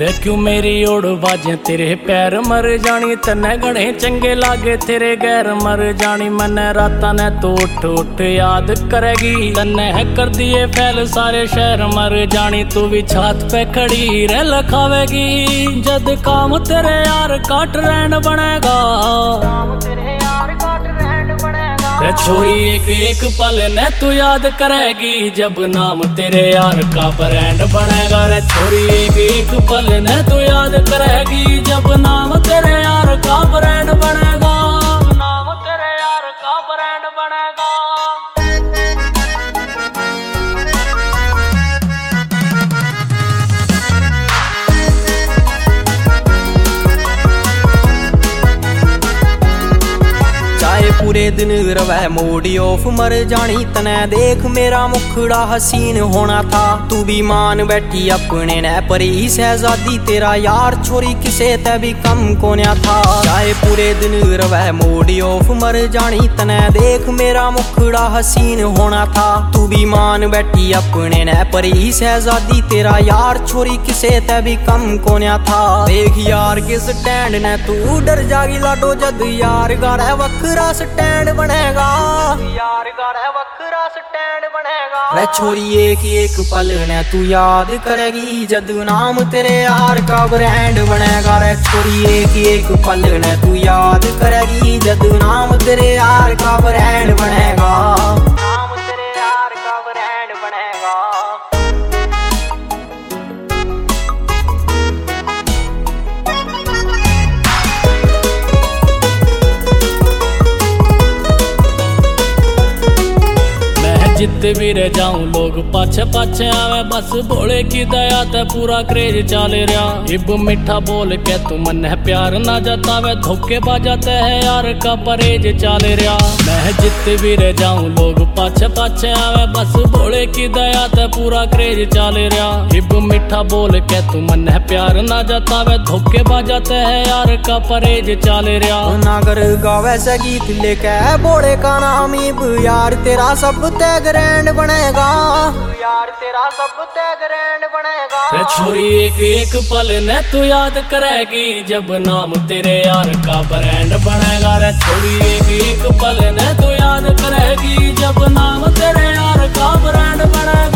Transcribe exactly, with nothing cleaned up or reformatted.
ते क्यों मेरी ओड़ बाजे तेरे पैर मर जानी, तन्ने गणे चंगे लागे तेरे गैर मर जानी। मन्ने राता ने तो उठ उठ याद करेगी, तन्ने है कर दिए फैल सारे शहर मर जानी। तू भी छात पे खड़ी रह लखावेगी, जद काम तेरे यार काट रैंड बनेगा। रे छोरी एक एक पल ने तू याद करेगी, जब नाम तेरे यार का ब्रांड बनेगा। रे छोरी एक एक पल ने तू याद करेगी, जब नाम तेरे यार का ब्रांड बनेगा। नाम तेरे यार का ब्रांड बनेगा। पूरे दिन रवै मोड ऑफ मर जानी, तने देख मेरा मुखड़ा हसीन होना था। तू भी मान बैठी अपने ने परी शहजादी, तेरा यार छोरी किसे ते भी कम कोन्या था। चाहे पूरे दिन रवै मोड ऑफ मर जानी, तने देख मेरा मुखड़ा हसीन होना था। तू भी मान बैठी अपने ने परी शहजादी, तेरा यार छोरी किसे ते भी कम कोन्या था। देख यार के स्टैंड ने तू डर जागी लाडो, जद यार गाड़ा वखरा स्टैंड बनेगा। यार गाड़ा वखरा स्टैंड बनेगा। रे छोरी एक एक पल ने तू याद करेगी, जद नाम तेरे यार का ब्रांड बनेगा। रे छोरी एक एक पल ने तू याद करेगी, जद नाम तेरे यार का ब्रांड बनेगा। नाम तेरे यार का ब्रांड बनेगा। जितने भी रह जाऊं लोग पाछे पाछे आवे, बस बोले की दया ते पूरा क्रेज चाले रहा। इब मिठा बोल के तू मन है प्यार ना जतावे, धोखे बाजाते है यार का परहेज चाले रहा। मैं जितने भी रह जाऊं लोग पाछे पाछे आवे, बस बोले की दया ते पूरा क्रेज चाले रहा। इब मिठा बोल के तू मन है प्यार ना जतावे, धोखे बाजाते है यार का परहेज चाले रहा। नागर गावे से गीत लेके बोले का नाम, इब यार तेरा सब तैग ग्रैंड बनेगा। यार तेरा सब ते ग्रैंड बनेगा। रे छोरी एक एक पल ने तू याद करेगी, जब नाम तेरे यार का ब्रांड बनेगा। रे छोरी एक एक पल ने तू याद करेगी, जब नाम तेरे यार का ब्रांड बनेगा।